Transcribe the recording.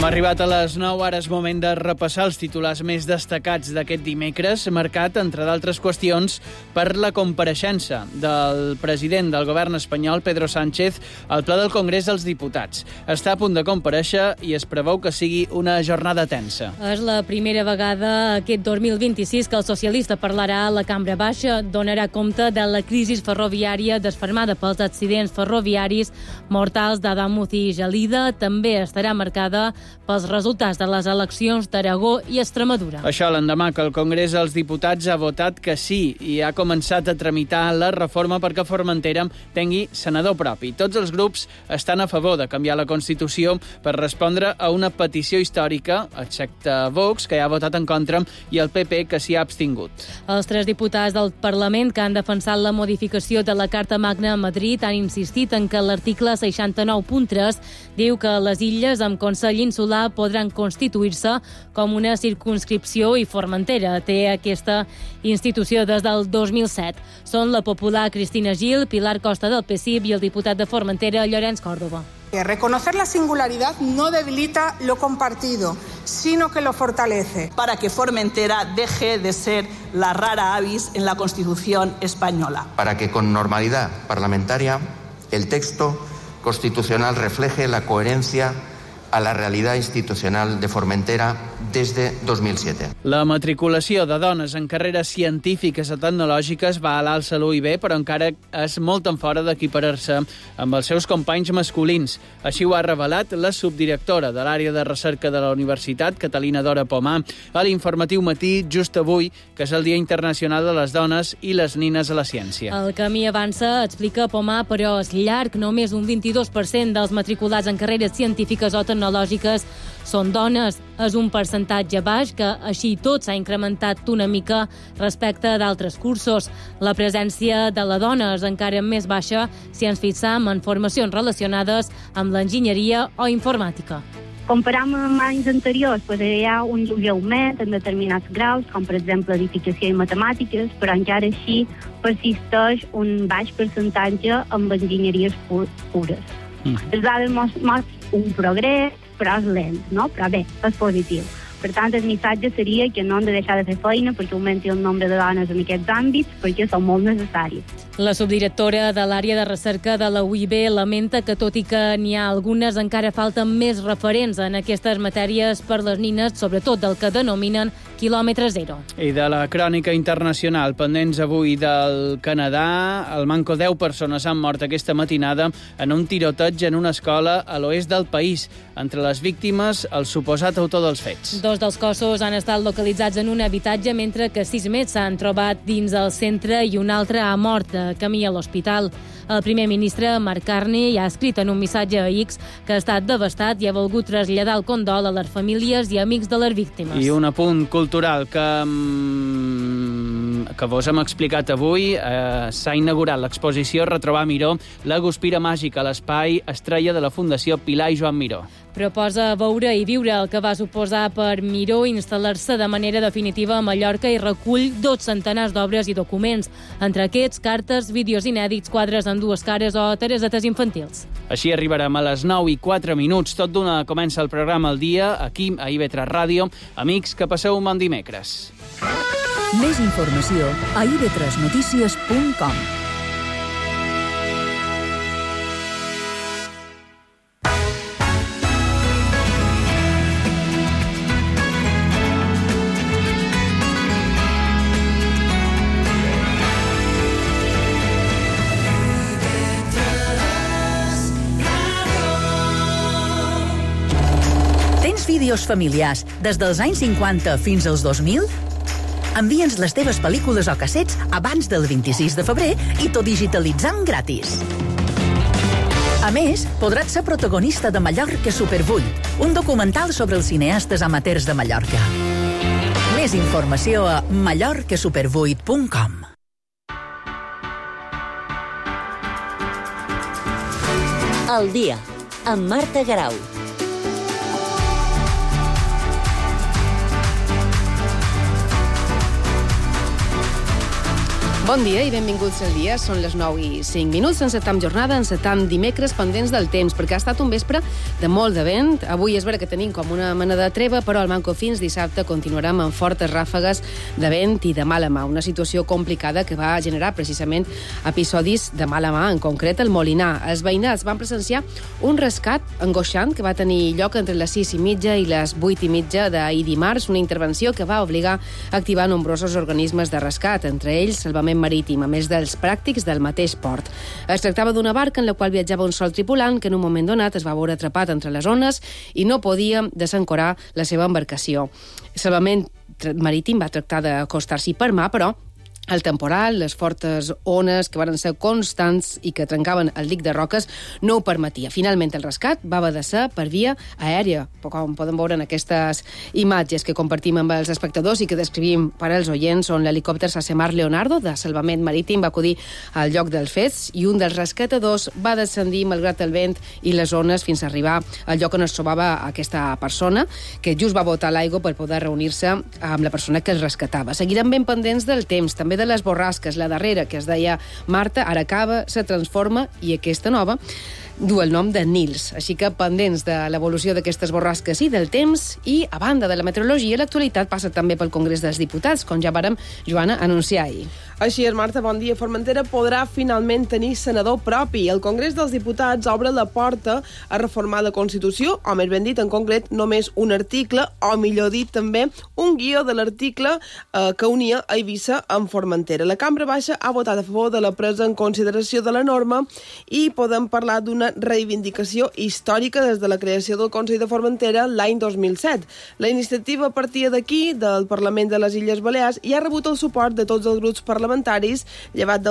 arribat a les 9, ara és moment de repassar els titulars més destacats d'aquest dimecres, marcat, entre d'altres qüestions, per la compareixença del president del govern espanyol, Pedro Sánchez, al ple del Congrés dels Diputats. Està a punt de comparèixer i es preveu que sigui una jornada tensa. És la primera vegada aquest 2026 que el socialista parlarà a la Cambra Baixa, donarà compte de la crisi ferroviària desfermada pels accidents ferroviaris mortals d'Adamuz i Gelida. També estarà marcada pels resultats de les eleccions d'Aragó i Extremadura. Això l'endemà que el Congrés dels Diputats ha votat que sí i ha començat a tramitar la reforma perquè Formentera tingui senador propi. Tots els grups estan a favor de canviar la Constitució per respondre a una petició històrica, excepte Vox, que ja ha votat en contra, i el PP, que s'hi ha abstingut. Els 3 diputats del Parlament que han defensat la modificació de la Carta Magna a Madrid han insistit en que l'article 69.3 diu que les illes amb Consell Insular podran constituir-se com una circumscripció i Formentera té aquesta institució des del 2007. Són la popular Cristina Gil, Pilar Costa del PSIB i el diputat de Formentera, Llorenç Córdoba. Reconocer la singularidad no debilita lo compartido, sino que lo fortalece. Para que Formentera deje de ser la rara avis en la Constitución española. Para que con normalidad parlamentaria el texto constitucional refleje la coherencia a la realitat institucional de Formentera des de 2007. La matriculació de dones en carreres científiques o tecnològiques va a l'alça a l'UIB, però encara és molt en fora d'equiparar-se amb els seus companys masculins. Així ho ha revelat la subdirectora de l'àrea de recerca de la universitat, Catalina Dora Pomar, a l'Informatiu Matí, just avui, que és el Dia Internacional de les Dones i les Nines a la Ciència. El camí avança, explica Pomar, però és llarg. Només un 22% dels matriculats en carreres científiques o tecnològiques són dones. És un percentatge baix que, així tot, s'ha incrementat una mica respecte d'altres cursos. La presència de la dona és encara més baixa si ens fixam en formacions relacionades amb l'enginyeria o informàtica. Comparam amb anys anteriors, hi ha un lleuger augment en determinats graus, com per exemple edificació i matemàtiques, però encara així persisteix un baix percentatge amb enginyeries pures. Les dades mostren un progrés, però és lent, no? Però bé, és positiu. Per tant, el missatge seria que no hem de deixar de fer feina perquè augmenti el nombre de dones en aquests àmbits, perquè són molt necessaris. La subdirectora de l'àrea de recerca de la UIB lamenta que, tot i que n'hi ha algunes, encara falten més referents en aquestes matèries per les nines, sobretot del que denominen quilòmetre zero. I de la crònica internacional, pendents avui del Canadà, al manco 10 persones han mort aquesta matinada en un tiroteig en una escola a l'oest del país. Entre les víctimes, el suposat autor dels fets. 2 dels cossos han estat localitzats en un habitatge, mentre que 6 més s'han trobat dins el centre i un altre ha mort de camí a l'hospital. El primer ministre, Mark Carney, ja ha escrit en un missatge a X que ha estat devastat i ha volgut traslladar el condol a les famílies i amics de les víctimes. I un apunt cultural que vos hem explicat avui. S'ha inaugurat l'exposició Retrobar Miró, la guspira màgica a l'espai Estrella de la Fundació Pilar i Joan Miró. Proposa veure i viure el que va suposar per Miró instal·lar-se de manera definitiva a Mallorca i recull 2 centenars d'obres i documents. Entre aquests, cartes, vídeos inèdits, quadres amb 2 cares o taresetes infantils. Així arribarem a les 9:04. Tot d'una comença el programa al dia, aquí a IB3 Ràdio. Amics, que passeu un bon dimecres. Més informació a ib3notícies.com. Tens vídeos familiars des dels anys 50 fins als 2000? Envia'ns les teves pel·lícules o cassets abans del 26 de febrer i t'ho digitalitzam gratis. A més, podràs ser protagonista de Mallorca Super 8, un documental sobre els cineastes amateurs de Mallorca. Més informació a mallorcasuper8.com. El dia, amb Marta Garau. Bon dia i benvinguts al dia. Són les 9:05. Encetam jornada, encetam dimecres pendents del temps, perquè ha estat un vespre de molt de vent. Avui és vera que tenim com una mena de treva, però al manco fins dissabte continuarem amb fortes ràfegues de vent i de mala mà. Una situació complicada que va generar precisament episodis de mala mà, en concret el Molinar. Els veïnats van presenciar un rescat angoixant que va tenir lloc entre les 6:30 i les 8:30 d'ahir dimarts, una intervenció que va obligar a activar nombrosos organismes de rescat, entre ells Salvament Marítim, a més dels pràctics del mateix port. Es tractava d'una barca en la qual viatjava un sol tripulant que en un moment donat es va veure atrapat entre les ones i no podia desancorar la seva embarcació. Salvament Marítim va tractar d'acostar-s'hi per mà, però el temporal, les fortes ones que van ser constants i que trencaven el dic de roques no ho permetia. Finalment, el rescat va haver de ser per via aèria, com poden veure en aquestes imatges que compartim amb els espectadors i que descrivim per als oients, on l'helicòpter Sasemar Leonardo de Salvament Marítim va acudir al lloc dels fets i un dels rescatadors va descendir malgrat el vent i les ones fins a arribar al lloc on es trobava aquesta persona, que just va botar l'aigua per poder reunir-se amb la persona que el rescatava. Seguirem ben pendents del temps, també de les borrasques. La darrera, que es deia Marta, ara acaba, se transforma i aquesta nova du el nom de Nils. Així que pendents de l'evolució d'aquestes borrasques i del temps, i a banda de la meteorologia, l'actualitat passa també pel Congrés dels Diputats, com ja vàrem, Joana, anunciar ahir. Així és, Marta, bon dia. Formentera podrà finalment tenir senador propi. El Congrés dels Diputats obre la porta a reformar la Constitució, o més ben dit, en concret, només un article, o millor dit també, un guió de l'article que unia Eivissa amb Formentera. La Cambra Baixa ha votat a favor de la presa en consideració de la norma i podem parlar d'una reivindicació històrica des de la creació del Consell de Formentera l'any 2007. La iniciativa partia d'aquí, del Parlament de les Illes Balears, i ha rebut el suport de tots els grups parlamentaris, llevat del